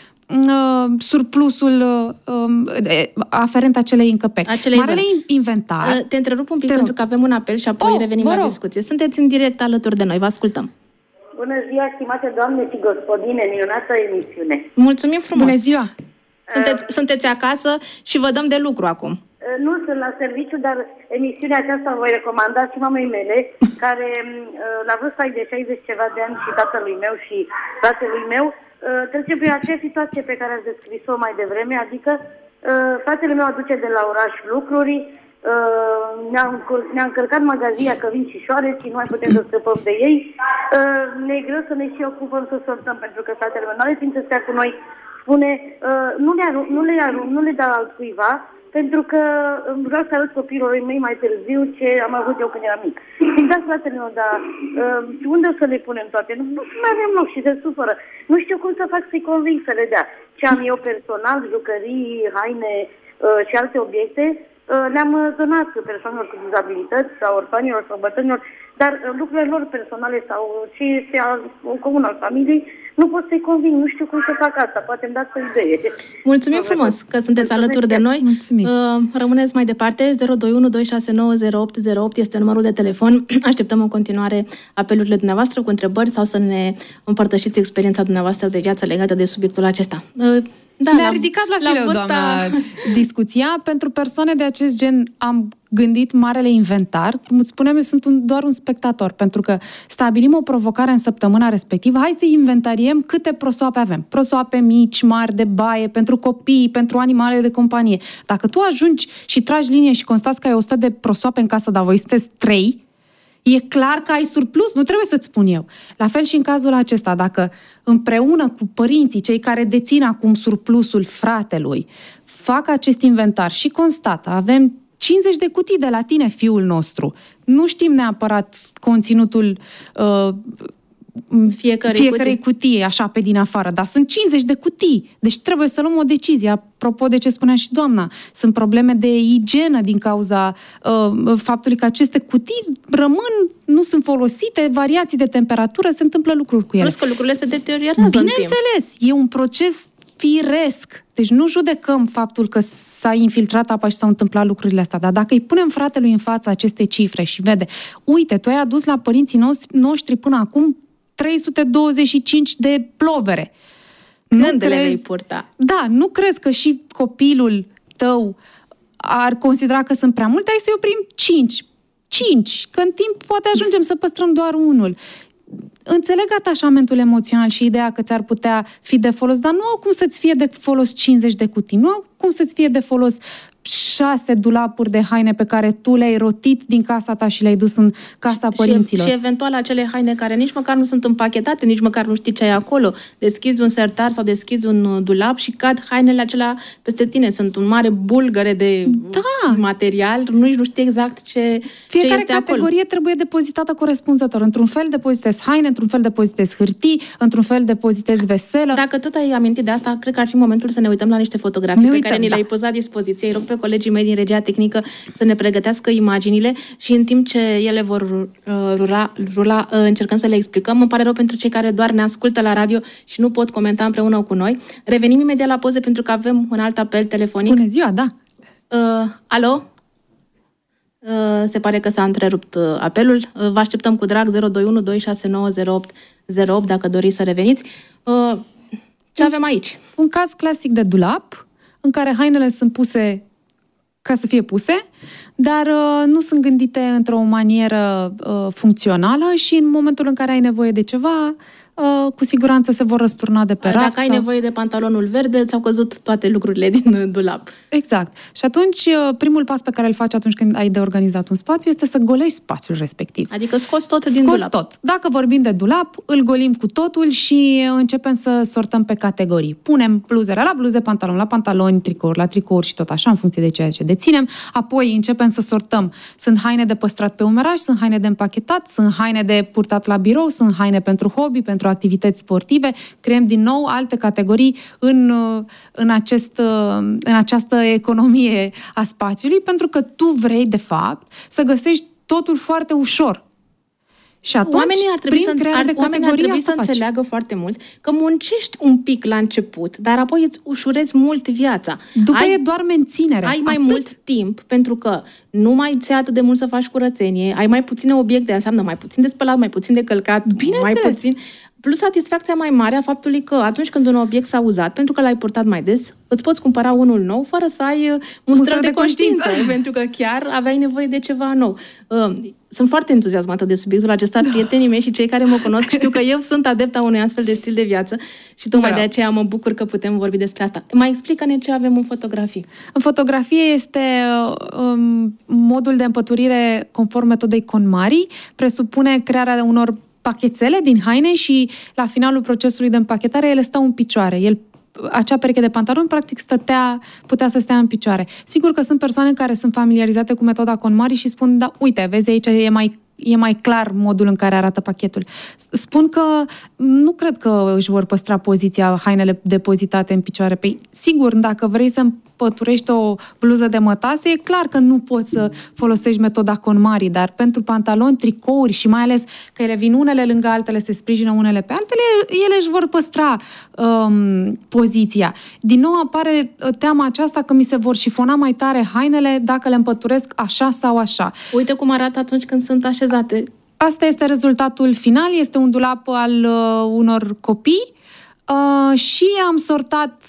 surplusul aferent acelei încăperi. Marele Inventar. Te întrerup un pic pentru că avem un apel și apoi revenim la discuție. Sunteți în direct alături de noi, vă ascultăm. Bună ziua, stimate doamne și gospodine, minunată emisiune. Mulțumim frumos. Bună ziua. Sunteți acasă și vă dăm de lucru acum. Nu sunt la serviciu, dar emisiunea aceasta o voi recomanda și mamei mele, care la vârsta de 60 ceva de ani și tatălui meu și fratelui meu, trece prin aceeași situație pe care ați descris-o mai devreme, adică fratele meu aduce de la oraș lucruri, ne-a încărcat magazia că vin și șoareci și nu mai putem să scăpăm de ei. Ne e greu să ne și ocupăm să sortăm, pentru că fratele meu nu are timp să stea cu noi. Spune, nu le dau altcuiva, pentru că vreau să arăt copilul mei mai târziu ce am avut eu când eram mic. Da, fratele meu, dar unde o să le punem toate? Nu mai avem loc și se supără. Nu știu cum să fac să-i conving să le dea. Ce am eu personal, jucării, haine și alte obiecte, le-am donat persoanelor cu dizabilități sau orfanilor sau bătrânilor, dar lucrurile lor personale sau ce este comun al familiei, nu pot să-i conving, nu știu cum să fac asta, poate îmi dați o idee. Mulțumim frumos că sunteți alături de noi. Rămâneți mai departe, 021 269 0808 este numărul de telefon. Așteptăm în continuare apelurile dumneavoastră cu întrebări sau să ne împărtășiți experiența dumneavoastră de viață legată de subiectul acesta. Da, ne-a ridicat la fileu, doamna, discuția. Pentru persoane de acest gen am gândit Marele Inventar. Cum îți spuneam, eu sunt doar un spectator, pentru că stabilim o provocare în săptămâna respectivă. Hai să inventariem câte prosoape avem. Prosoape mici, mari, de baie, pentru copii, pentru animale de companie. Dacă tu ajungi și tragi linie și constați că ai 100 de prosoape în casă, dar voi sunteți 3, E clar că ai surplus, nu trebuie să-ți spun eu. La fel și în cazul acesta, dacă împreună cu părinții, cei care dețin acum surplusul fratelui, fac acest inventar și constată, avem 50 de cutii de la tine, fiul nostru. Nu știm neapărat conținutul fiecărei cutii, așa pe din afară, dar sunt 50 de cutii. Deci trebuie să luăm o decizie. Apropo de ce spunea și doamna, sunt probleme de igienă din cauza faptului că aceste cutii rămân, nu sunt folosite, variații de temperatură, se întâmplă lucruri cu ele. Plus că lucrurile se deteriorează. Bineînțeles, e un proces firesc. Deci nu judecăm faptul că s-a infiltrat apa și s-au întâmplat lucrurile astea, dar dacă îi punem fratelui în față aceste cifre și vede, uite, tu ai adus la părinții noștri până acum 325 de plovere. Când le vei purta? Da, nu crezi că și copilul tău ar considera că sunt prea multe? Hai să-i oprim 5, că în timp poate ajungem să păstrăm doar unul. Înțeleg atașamentul emoțional și ideea că ți-ar putea fi de folos, dar nu au cum să-ți fie de folos 50 de cutii, nu au cum să-ți fie de folos 6 dulapuri de haine pe care tu le-ai rotit din casa ta și le-ai dus în casa părinților. Și eventual acele haine care nici măcar nu sunt împachetate, nici măcar nu știi ce ai acolo. Deschizi un sertar sau deschizi un dulap și cad hainele acelea peste tine. Sunt un mare bulgăre de material, nu știi exact ce este acolo. Fiecare categorie trebuie depozitată corespunzător. Într-un fel depozitezi haine, într-un fel depozitezi hârtii, într-un fel depozitezi veselă. Dacă tot ai amintit de asta, cred că ar fi momentul să ne uităm la niște fotografii pe care ni le-ai pus la dispoziție. Îi rog pe colegii mei din regia tehnică să ne pregătească imaginile și în timp ce ele vor rula, încercăm să le explicăm. Îmi pare rău pentru cei care doar ne ascultă la radio și nu pot comenta împreună cu noi. Revenim imediat la poze pentru că avem un alt apel telefonic. Bună ziua, da. Alo? Se pare că s-a întrerupt apelul. Vă așteptăm cu drag 021 269 0808 dacă doriți să reveniți. Ce avem aici? Un caz clasic de dulap în care hainele sunt puse ca să fie puse, dar nu sunt gândite într-o manieră funcțională și în momentul în care ai nevoie de ceva, cu siguranță se vor răsturna de pe raft. Dacă ai nevoie de pantalonul verde, ți-au căzut toate lucrurile din dulap. Exact. Și atunci, primul pas pe care îl faci atunci când ai de organizat un spațiu este să golești spațiul respectiv. Adică scoți tot din dulap. Tot. Dacă vorbim de dulap, îl golim cu totul și începem să sortăm pe categorii. Punem bluzele la bluze, pantaloni la pantaloni, tricouri la tricouri și tot așa, în funcție de ceea ce deținem. Apoi începem să sortăm. Sunt haine de păstrat pe umeraj, sunt haine de împachetat, sunt haine de purtat la birou, sunt haine pentru hobby, pentru activități sportive, creăm din nou alte categorii în această economie a spațiului, pentru că tu vrei, de fapt, să găsești totul foarte ușor. Și atunci, oamenii ar trebui să înțeleagă foarte mult că muncești un pic la început, dar apoi îți ușurezi mult viața. După e doar menținere. Ai mai mult timp, pentru că nu mai ți-e atât de mult să faci curățenie, ai mai puține obiecte, înseamnă mai puțin de spălat, mai puțin de călcat, mai puțin. Plus satisfacția mai mare a faptului că atunci când un obiect s-a uzat, pentru că l-ai purtat mai des, îți poți cumpăra unul nou fără să ai mustrări de conștiință, pentru că chiar aveai nevoie de ceva nou. Sunt foarte entuziasmată de subiectul acesta. Prietenii mei și cei care mă cunosc știu că eu sunt adepta unui astfel de stil de viață și tocmai de aceea mă bucur că putem vorbi despre asta. Mai explică-ne ce avem în fotografii. În fotografie este modul de împăturire conform metodei KonMari, presupune crearea unor pachetele din haine și la finalul procesului de împachetare ele stau în picioare. Acea pereche de pantaloni practic putea să stea în picioare. Sigur că sunt persoane care sunt familiarizate cu metoda KonMari și spun, da, uite, vezi aici e mai clar modul în care arată pachetul. Spun că nu cred că își vor păstra poziția hainele depozitate în picioare. Păi, sigur, dacă vrei să împăturești o bluză de mătase, e clar că nu poți să folosești metoda KonMari, dar pentru pantaloni, tricouri și mai ales că ele vin unele lângă altele, se sprijină unele pe altele, ele își vor păstra poziția. Din nou apare teama aceasta că mi se vor șifona mai tare hainele dacă le împăturesc așa sau așa. Uite cum arată atunci când sunt așezate. Asta este rezultatul final, este un dulap al unor copii și am sortat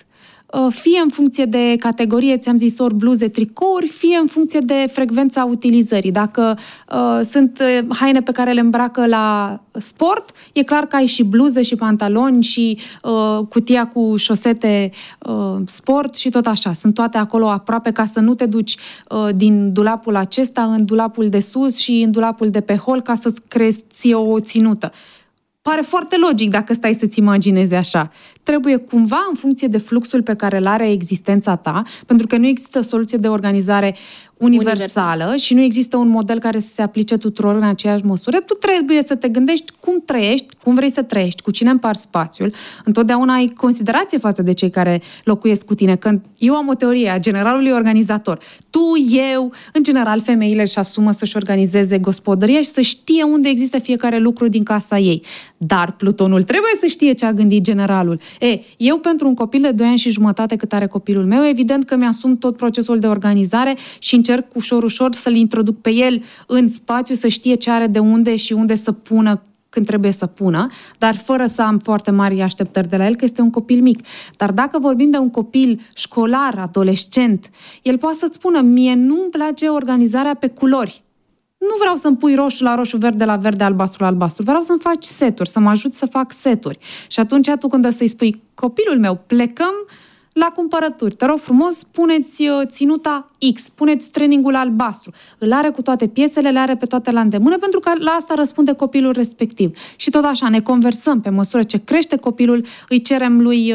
fie în funcție de categorie, ți-am zis, ori bluze, tricouri, fie în funcție de frecvența utilizării. Dacă sunt haine pe care le îmbracă la sport, e clar că ai și bluze și pantaloni și cutia cu șosete sport și tot așa. Sunt toate acolo aproape ca să nu te duci din dulapul acesta în dulapul de sus și în dulapul de pe hol ca să-ți creezi ție o ținută. Pare foarte logic dacă stai să-ți imaginezi așa. Trebuie cumva, în funcție de fluxul pe care îl are existența ta, pentru că nu există soluție de organizare universală și nu există un model care să se aplice tuturor în aceeași măsură, tu trebuie să te gândești cum trăiești, cum vrei să trăiești, cu cine împarți spațiul. Întotdeauna ai considerație față de cei care locuiesc cu tine. Când eu am o teorie a generalului organizator, tu, eu, în general, femeile își asumă să-și organizeze gospodăria și să știe unde există fiecare lucru din casa ei. Dar Plutonul trebuie să știe ce a gândit generalul. Eu pentru un copil de 2 ani și jumătate cât are copilul meu, evident că mi-asum tot procesul de organizare și încerc ușor să-l introduc pe el în spațiu, să știe ce are de unde și unde să pună când trebuie să pună, dar fără să am foarte mari așteptări de la el, că este un copil mic. Dar dacă vorbim de un copil școlar, adolescent, el poate să-ți spună, mie nu-mi place organizarea pe culori. Nu vreau să-mi pui roșu la roșu, verde la verde, albastru la albastru. Vreau să-mi faci seturi, să mă ajut să fac seturi. Și atunci tu când o să-i spui, copilul meu, plecăm la cumpărături. Te rog frumos, puneți ținuta X, puneți trainingul albastru. Îl are cu toate piesele, le are pe toate la îndemână, pentru că la asta răspunde copilul respectiv. Și tot așa, ne conversăm pe măsură ce crește copilul, îi cerem lui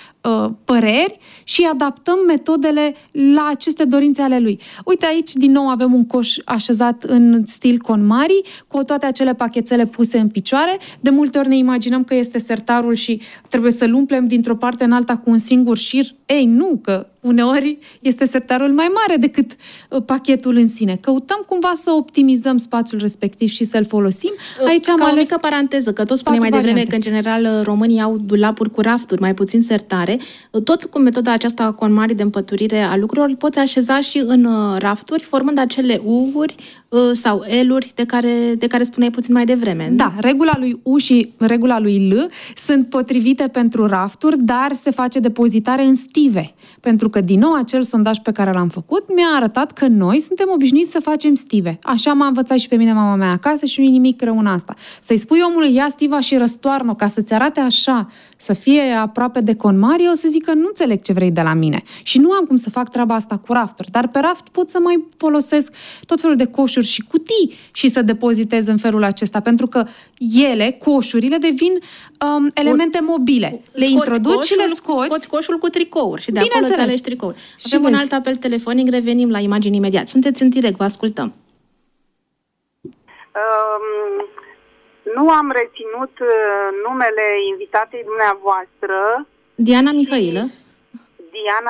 păreri și adaptăm metodele la aceste dorințe ale lui. Uite, aici din nou avem un coș așezat în stil KonMari, cu toate acele pachetele puse în picioare. De multe ori ne imaginăm că este sertarul și trebuie să-l umplem dintr-o parte în alta cu un singur șir. Ei, nu, că uneori este sertarul mai mare decât pachetul în sine. Căutăm cumva să optimizăm spațiul respectiv și să-l folosim. Aici am ales o mică paranteză, că tot spuneai mai devreme că în general românii au dulapuri cu rafturi, mai puțin sertare. Tot cu metoda aceasta KonMari de împăturire a lucrurilor, îl poți așeza și în rafturi, formând acele U-uri sau L-uri de care spuneai puțin mai devreme. Da, regula lui U și regula lui L sunt potrivite pentru rafturi, dar se face depozitare în stive. Pentru că, din nou, acel sondaj pe care l-am făcut mi-a arătat că noi suntem obișnuiți să facem stive. Așa m-a învățat și pe mine mama mea acasă și nu-i nimic rău în asta. Să-i spui omului, ia stiva și răstoarnă-o, ca să-ți arate așa, să fie aproape de KonMari, o să zic că nu înțeleg ce vrei de la mine. Și nu am cum să fac treaba asta cu rafturi, dar pe raft pot să mai folosesc tot felul de coșuri și cutii și să depozitez în felul acesta, pentru că ele, coșurile, devin elemente mobile. Le introduci și le scoți. Scoți coșul cu tricouri și de acolo îți alegi tricouri. Avem un alt apel telefonic, revenim la imagini imediat. Sunteți în direct, vă ascultăm. Nu am reținut numele invitatei dumneavoastră. Diana Mihailă. Diana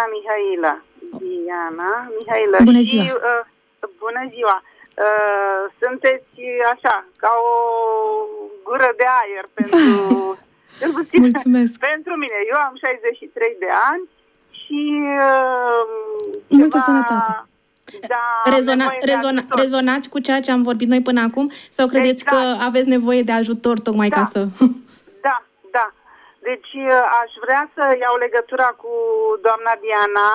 Mihailă. Bună ziua! Bună ziua! Sunteți așa, ca o gură de aer pentru... Mulțumesc! Pentru mine. Eu am 63 de ani și... Multă sănătate! Da, rezonați cu ceea ce am vorbit noi până acum sau credeți că aveți nevoie de ajutor tocmai ca să... Da. Deci aș vrea să iau legătura cu doamna Diana,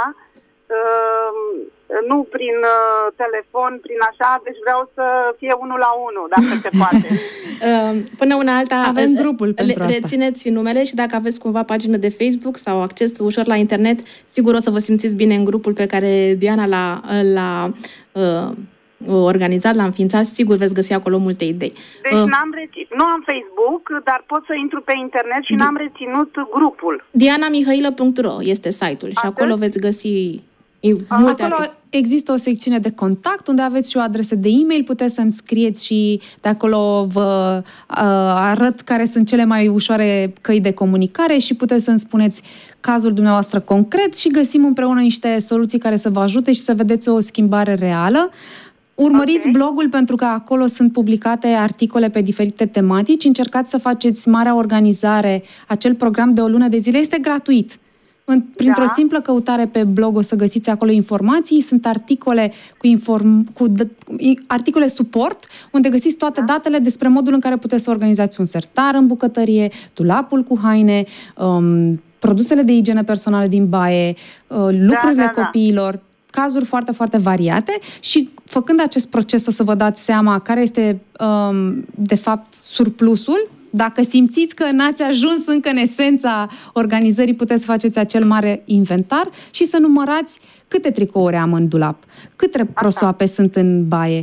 nu prin telefon, prin așa, deci vreau să fie 1 la 1, dacă se poate. Până una alta, avem grupul pentru asta. Rețineți numele și dacă aveți cumva pagină de Facebook sau acces ușor la internet, sigur o să vă simțiți bine în grupul pe care Diana l-a organizat, l-a înființat și sigur veți găsi acolo multe idei. Deci nu am Facebook, dar pot să intru pe internet și n-am reținut grupul. dianamihailă.ro este site-ul și acolo veți găsi multe acolo există o secțiune de contact unde aveți și o adresă de e-mail, puteți să-mi scrieți și de acolo vă arăt care sunt cele mai ușoare căi de comunicare și puteți să-mi spuneți cazul dumneavoastră concret și găsim împreună niște soluții care să vă ajute și să vedeți o schimbare reală. Urmăriți blogul pentru că acolo sunt publicate articole pe diferite tematici. Încercați să faceți marea organizare, acel program de o lună de zile. Este gratuit. Printr-o simplă căutare pe blog o să găsiți acolo informații. Sunt articole articole suport, unde găsiți toate datele despre modul în care puteți să organizați un sertar în bucătărie, dulapul cu haine, produsele de igienă personală din baie, lucrurile copiilor, cazuri foarte, foarte variate și făcând acest proces o să vă dați seama care este, de fapt, surplusul. Dacă simțiți că n-ați ajuns încă în esența organizării, puteți să faceți acel mare inventar și să numărați câte tricouri am în dulap, câte prosoape sunt în baie,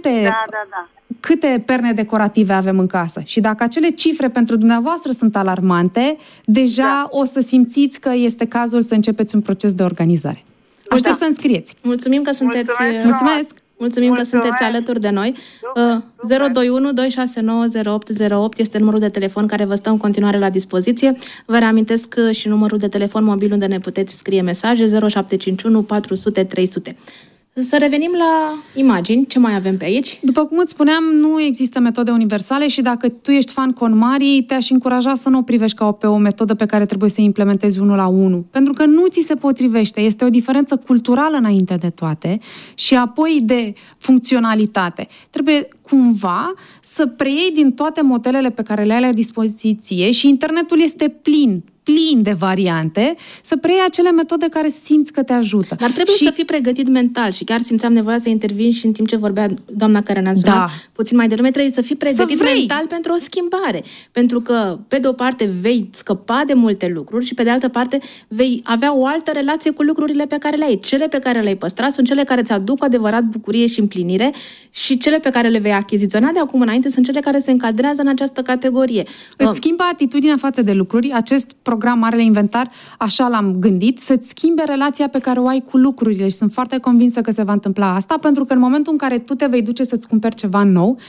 câte perne decorative avem în casă. Și dacă acele cifre pentru dumneavoastră sunt alarmante, deja o să simțiți că este cazul să începeți un proces de organizare. Aștept să înscrieți. Mulțumim că sunteți... Mulțumim că sunteți alături de noi. 021 269 0808 este numărul de telefon care vă stă în continuare la dispoziție. Vă reamintesc și numărul de telefon mobil unde ne puteți scrie mesaje 0751 400 300. Să revenim la imagini. Ce mai avem pe aici? După cum îți spuneam, nu există metode universale și dacă tu ești fan KonMari, te-aș încuraja să nu o privești ca pe o metodă pe care trebuie să implementezi 1 la 1. Pentru că nu ți se potrivește. Este o diferență culturală înainte de toate și apoi de funcționalitate. Trebuie cumva să preiei din toate modelele pe care le ai la dispoziție și internetul este plin de variante, să preiei acele metode care simți că te ajută. Dar trebuie să fii pregătit mental și chiar simțeam nevoia să intervin și în timp ce vorbea doamna care ne-a sunat puțin mai devreme, trebuie să fii pregătit mental pentru o schimbare. Pentru că, pe de o parte, vei scăpa de multe lucruri și, pe de altă parte, vei avea o altă relație cu lucrurile pe care le ai. Cele pe care le-ai păstrat sunt cele care îți aduc adevărat bucurie și împlinire și cele pe care le vei achiziționa de acum înainte sunt cele care se încadrează în această categorie. Îți schimbă atitudinea față de lucruri. Acest program Marele Inventar, așa l-am gândit, să-ți schimbe relația pe care o ai cu lucrurile și sunt foarte convinsă că se va întâmpla asta, pentru că în momentul în care tu te vei duce să-ți cumperi ceva nou,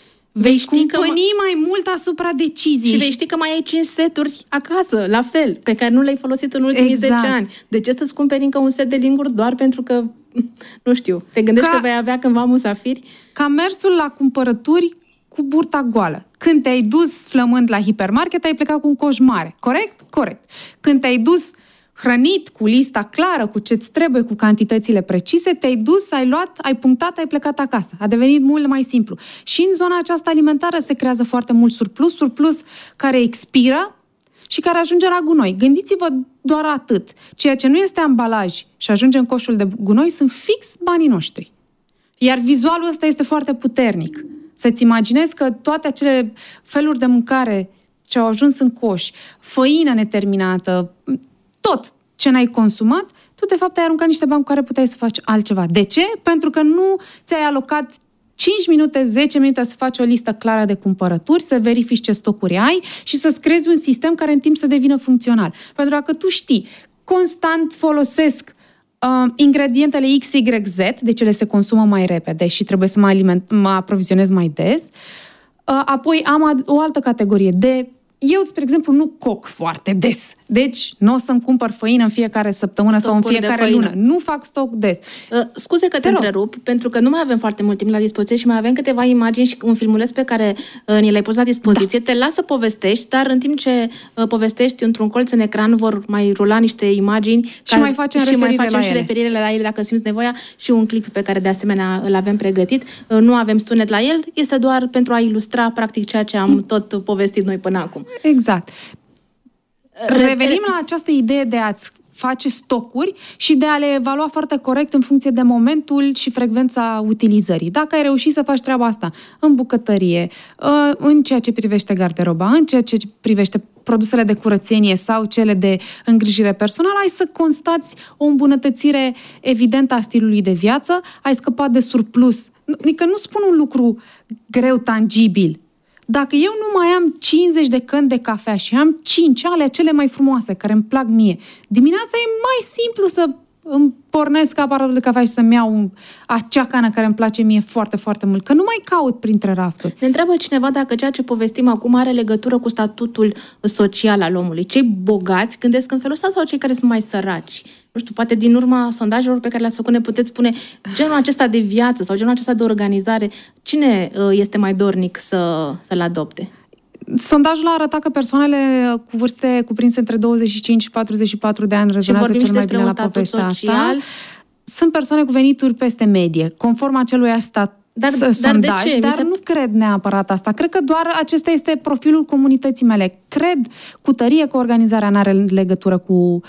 vei cumpăni mai mult asupra deciziei. Și vei ști că mai ai 5 seturi acasă, la fel, pe care nu le-ai folosit în ultimii 10 ani. De ce să-ți cumperi încă un set de linguri doar pentru că, nu știu, te gândești că vei avea cândva musafiri? Ca mersul la cumpărături cu burta goală. Când te-ai dus flămând la hipermarket, ai plecat cu un coș mare. Corect? Corect. Când te-ai dus hrănit, cu lista clară, cu ce-ți trebuie, cu cantitățile precise, te-ai dus, ai luat, ai punctat, ai plecat acasă. A devenit mult mai simplu. Și în zona aceasta alimentară se creează foarte mult surplus care expiră și care ajunge la gunoi. Gândiți-vă doar atât. Ceea ce nu este ambalaj și ajunge în coșul de gunoi sunt fix banii noștri. Iar vizualul ăsta este foarte puternic. Să-ți imaginezi că toate acele feluri de mâncare ce au ajuns în coș, făină neterminată, tot ce n-ai consumat, tu de fapt ai aruncat niște bani cu care puteai să faci altceva. De ce? Pentru că nu ți-ai alocat 5 minute, 10 minute să faci o listă clară de cumpărături, să verifici ce stocuri ai și să-ți creezi un sistem care în timp să devină funcțional. Pentru că tu știi, constant folosesc ingredientele XYZ, deci ele se consumă mai repede și trebuie să mă aprovizionez mai des. Apoi am o altă categorie de... Eu, spre exemplu, nu coc foarte des. Deci, nu o să-mi cumpăr făină în fiecare săptămână sau în fiecare lună. Nu fac stoc des. Scuze că te întrerup, pentru că nu mai avem foarte mult timp la dispoziție și mai avem câteva imagini și un filmuleț pe care ni l-ai pus la dispoziție. Te las să povestești, dar în timp ce povestești, într-un colț în ecran vor mai rula niște imagini și mai facem referire la ele dacă simți nevoia și un clip pe care de asemenea îl avem pregătit. Nu avem sunet la el, este doar pentru a ilustra practic ceea ce am tot povestit noi până acum. Exact. Revenim la această idee de a-ți face stocuri și de a le evalua foarte corect în funcție de momentul și frecvența utilizării. Dacă ai reușit să faci treaba asta în bucătărie, în ceea ce privește garderoba, în ceea ce privește produsele de curățenie sau cele de îngrijire personală, ai să constați o îmbunătățire evidentă a stilului de viață, ai scăpat de surplus. Adică nu spun un lucru greu, tangibil. Dacă eu nu mai am 50 de căni de cafea și am 5 ale cele mai frumoase, care îmi plac mie, dimineața e mai simplu să îmi pornesc aparatul de cafea și să-mi iau acea cană care îmi place mie foarte, foarte mult. Că nu mai caut printre rafturi. Ne întreabă cineva dacă ceea ce povestim acum are legătură cu statutul social al omului. Cei bogați gândesc în felul ăsta sau cei care sunt mai săraci? Nu știu, poate din urma sondajelor pe care le-ați făcut ne puteți spune genul acesta de viață sau genul acesta de organizare, cine este mai dornic să-l adopte? Sondajul a arătat că persoanele cu vârste cuprinse între 25 și 44 de ani rezonează cel mai bine la povestea asta. Sunt persoane cu venituri peste medie. Conform acelui sondaj, de ce? Dar nu cred neapărat asta. Cred că doar acesta este profilul comunității mele. Cred cu tărie că organizarea nu are legătură cu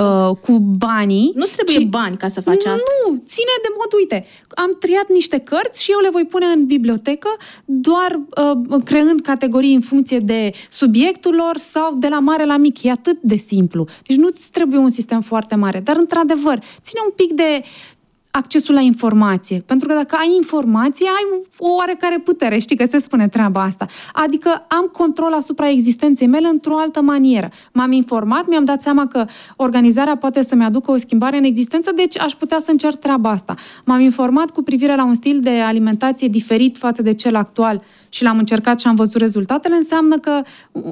banii. Nu trebuie bani ca să faci asta. Nu, ține de mod, uite, am triat niște cărți și eu le voi pune în bibliotecă doar creând categorii în funcție de subiectul lor sau de la mare la mic. E atât de simplu. Deci nu-ți trebuie un sistem foarte mare. Dar, într-adevăr, ține un pic de accesul la informație. Pentru că dacă ai informație, ai o oarecare putere. Știi că se spune treaba asta. Adică am control asupra existenței mele într-o altă manieră. M-am informat, mi-am dat seama că organizarea poate să-mi aducă o schimbare în existență, deci aș putea să încerc treaba asta. M-am informat cu privire la un stil de alimentație diferit față de cel actual și l-am încercat și am văzut rezultatele, înseamnă că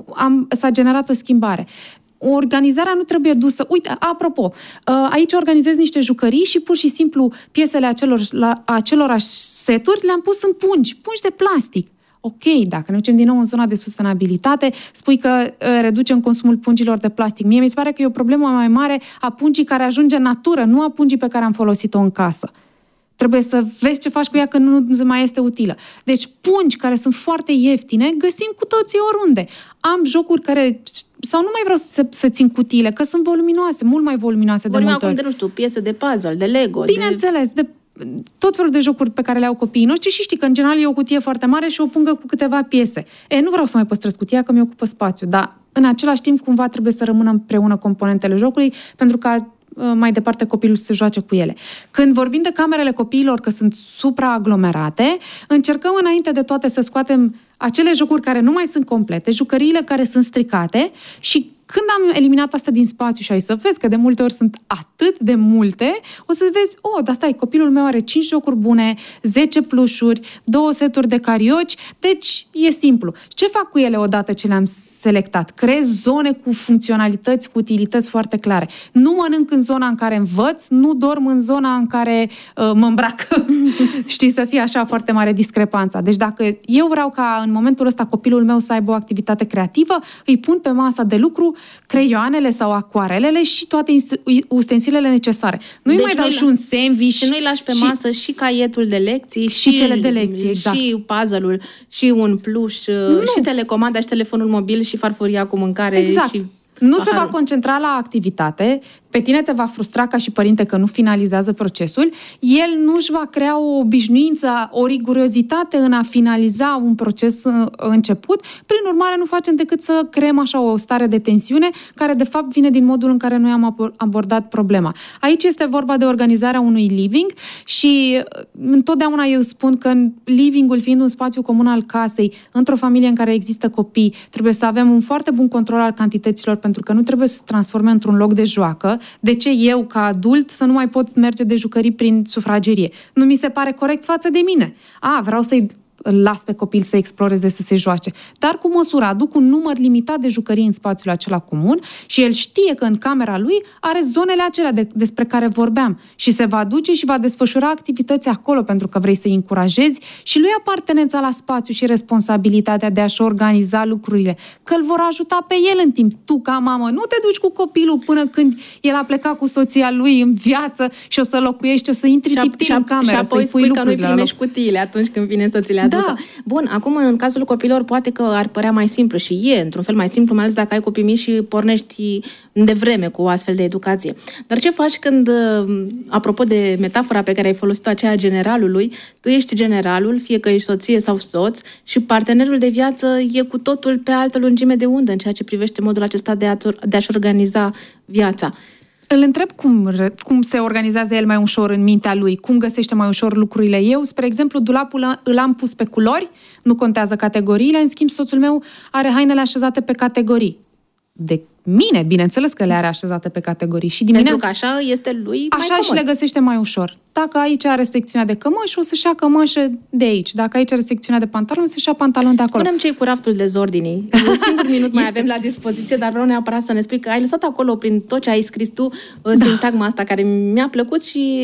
s-a generat o schimbare. Organizarea nu trebuie dusă. Uite, apropo, aici organizez niște jucării și pur și simplu piesele acelorași seturi le-am pus în pungi de plastic. Ok, dacă ne ducem din nou în zona de sustenabilitate, spui că reducem consumul pungilor de plastic. Mie mi se pare că e o problemă mai mare a pungii care ajunge în natură, nu a pungii pe care am folosit-o în casă. Trebuie să vezi ce faci cu ea când nu mai este utilă. Deci pungi care sunt foarte ieftine, găsim cu toții oriunde. Am jocuri care... Sau nu mai vreau să țin cutiile, că sunt voluminoase, mult mai voluminoase de multe ori. Vorbim acum de, nu știu, piese de puzzle, de Lego. Bineînțeles, de tot felul de jocuri pe care le au copiii noștri și știi că în general e o cutie foarte mare și o pungă cu câteva piese. Nu vreau să mai păstrez cutia, că mi ocupă spațiu, dar în același timp cumva trebuie să rămână împreună componentele jocului, pentru că mai departe copilul să se joace cu ele. Când vorbim de camerele copiilor, că sunt supraaglomerate, încercăm înainte de toate să scoatem acele jocuri care nu mai sunt complete, jucăriile care sunt stricate și când am eliminat asta din spațiu și ai să vezi că de multe ori sunt atât de multe, o să vezi, dar stai, copilul meu are 5 jocuri bune, 10 plușuri, 2 seturi de carioci, deci e simplu. Ce fac cu ele odată ce le-am selectat? Creez zone cu funcționalități, cu utilități foarte clare. Nu mănânc în zona în care învăț, nu dorm în zona în care mă îmbrac. Știi, să fie așa foarte mare discrepanța. Deci dacă eu vreau ca în momentul ăsta copilul meu să aibă o activitate creativă, îi pun pe masa de lucru creioanele sau acuarelele și toate ustensilele necesare. Nu-i mai dau și un sandwich. Și nu-i lași pe masă și caietul de lecții, și cele de lecții, exact. Și puzzle-ul, și un pluș, și telecomanda, și telefonul mobil, și farfuria cu mâncare. Exact. Și nu se va concentra la activitate, pe tine te va frustra ca și părinte că nu finalizează procesul, el nu își va crea o obișnuință, o rigurozitate în a finaliza un proces început, prin urmare nu facem decât să creăm așa o stare de tensiune care de fapt vine din modul în care noi am abordat problema. Aici este vorba de organizarea unui living și întotdeauna eu spun că living-ul fiind un spațiu comun al casei, într-o familie în care există copii, trebuie să avem un foarte bun control al cantităților, pentru că nu trebuie să se transforme într-un loc de joacă. De ce eu, ca adult, să nu mai pot merge de jucării prin sufragerie? Nu mi se pare corect față de mine. Vreau să-i las pe copil să exploreze, să se joace. Dar cu măsură, aduc un număr limitat de jucării în spațiul acela comun și el știe că în camera lui are zonele acelea despre care vorbeam și se va duce și va desfășura activități acolo pentru că vrei să-i încurajezi și lui apartenența la spațiu și responsabilitatea de a-și organiza lucrurile, că îl vor ajuta pe el în timp. Tu, ca mamă, nu te duci cu copilul până când el a plecat cu soția lui în viață și o să locuiești, o să intri tip-tip în cameră, și apoi spui că nu-i primești cutiile atunci când vine să ți le aducă. Da. Bun, acum în cazul copiilor poate că ar părea mai simplu și e într-un fel mai simplu, mai ales dacă ai copii mici și pornești de vreme cu o astfel de educație. Dar ce faci când, apropo de metafora pe care ai folosit-o, aceea generalului, tu ești generalul, fie că ești soție sau soț, și partenerul de viață e cu totul pe altă lungime de undă în ceea ce privește modul acesta de a-și organiza viața. Îl întreb cum se organizează el mai ușor în mintea lui, cum găsește mai ușor lucrurile. Eu, spre exemplu, dulapul îl am pus pe culori, nu contează categoriile, în schimb soțul meu are hainele așezate pe categorii. De mine, bineînțeles că le are așezate pe categorii. Și dimineața, pentru că așa este lui mai așa comod. Și le găsește mai ușor. Dacă aici are secțiunea de cămăși, o să-și ia cămășă de aici. Dacă aici are secțiunea de pantaloni, o să-și ia pantaloni de acolo. Spune-mi ce-i cu raftul dezordinii. Un singur minut mai avem la dispoziție, dar vreau neapărat să ne spui că ai lăsat acolo, prin tot ce ai scris tu, sintagma asta care mi-a plăcut și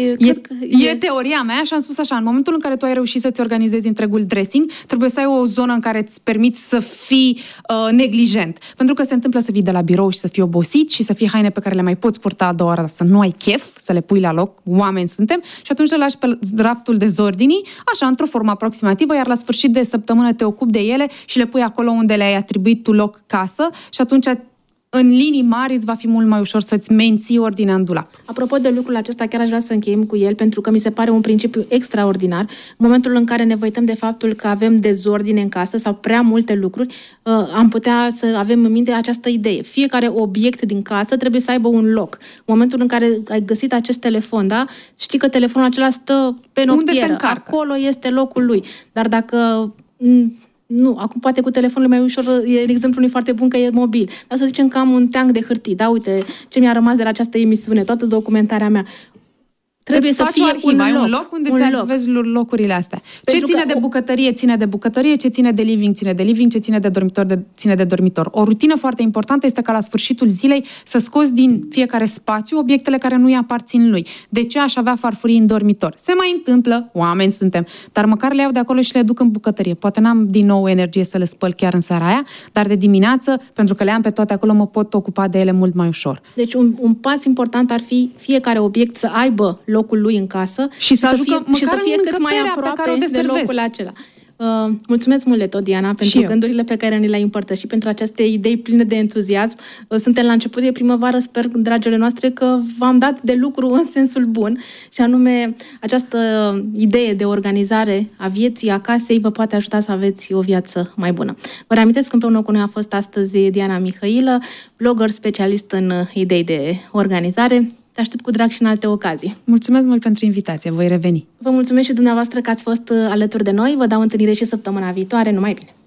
e teoria mea și am spus așa, în momentul în care tu ai reușit să-ți organizezi întregul dressing, trebuie să ai o zonă în care îți permiți să fii neglijent. Pentru că se întâmplă să vii de la birou și să fii obosit și să fie haine pe care le mai poți purta a doua oară, să nu ai chef să le pui la loc, oameni suntem, și atunci le lași pe draftul dezordinii, așa, într-o formă aproximativă, iar la sfârșit de săptămână te ocupi de ele și le pui acolo unde le-ai atribuit tu loc casă și atunci în linii mari îți va fi mult mai ușor să-ți menții ordinea în dulap. Apropo de lucrul acesta, chiar aș vrea să încheiem cu el, pentru că mi se pare un principiu extraordinar. În momentul în care ne uităm de faptul că avem dezordine în casă sau prea multe lucruri, am putea să avem în minte această idee. Fiecare obiect din casă trebuie să aibă un loc. În momentul în care ai găsit acest telefon, da? Știi că telefonul acela stă pe noptieră. Unde se încarcă? Acolo este locul lui. Dar dacă... Nu, acum poate cu telefonul mai ușor, exemplu nu e foarte bun că e mobil. Dar să zicem că am un teanc de hârtii, da, uite ce mi-a rămas de la această emisiune, toată documentarea mea. Trebuie să fie un loc unde îți arhivezi locurile astea. Pentru ce ține de bucătărie, ține de bucătărie, ce ține de living, ține de living, ce ține de dormitor, ține de dormitor. O rutină foarte importantă este ca la sfârșitul zilei să scoți din fiecare spațiu obiectele care nu-i aparțin lui. De ce aș avea farfurii în dormitor? Se mai întâmplă, oameni suntem, dar măcar le iau de acolo și le duc în bucătărie. Poate n-am din nou energie să le spăl chiar în seara aia, dar de dimineață, pentru că le am pe toate acolo, mă pot ocupa de ele mult mai ușor. Deci un pas important ar fi fiecare obiect să aibă locul lui în casă și să fie cât mai aproape de locul acela. Mulțumesc mult, tot, Diana, pentru gândurile pe care ni le-ai împărtășit, pentru aceste idei pline de entuziasm. Suntem la început de primăvară, sper, dragile noastre, că v-am dat de lucru în sensul bun și anume această idee de organizare a vieții, a casei, vă poate ajuta să aveți o viață mai bună. Vă reamintesc că împreună cu noi a fost astăzi Diana Mihailă, blogger specialist în idei de organizare. Te aștept cu drag și în alte ocazii. Mulțumesc mult pentru invitație, voi reveni. Vă mulțumesc și dumneavoastră că ați fost alături de noi. Vă dau întâlnire și săptămâna viitoare. Numai bine!